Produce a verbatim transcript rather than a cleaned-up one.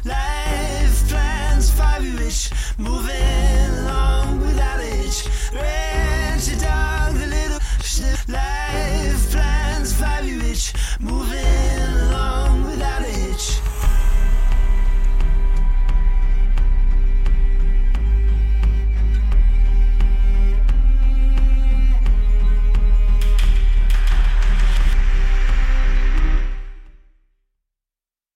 Life plans five-ish, moving along without a hitch.